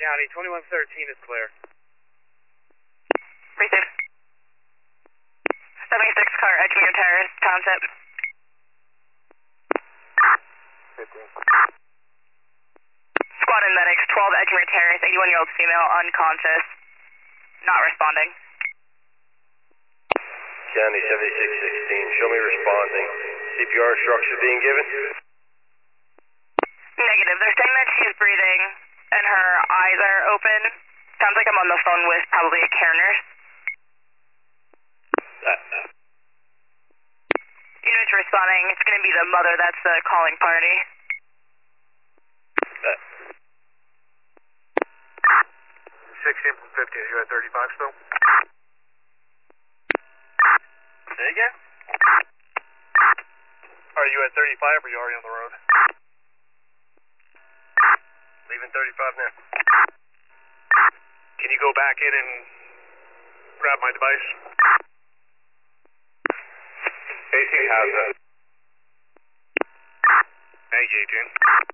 County, 2113 is clear. Receive. 76 car, Edgemere Terrace, Township. 15. Squad and medics, 12 Edgemere Terrace, 81-year-old female, unconscious, not responding. County 7616, show me responding. CPR instructions being given? Negative. They're saying that she's breathing and her eyes are open. Sounds like I'm on the phone with probably a care nurse. Units responding. It's going to be the mother that's the calling party. 16 from 15, you at 35 still? Say again? Are you at 35 or are you already on the road? Leaving 35 now. Can you go back in and grab my device? AC has it. Thank you, June.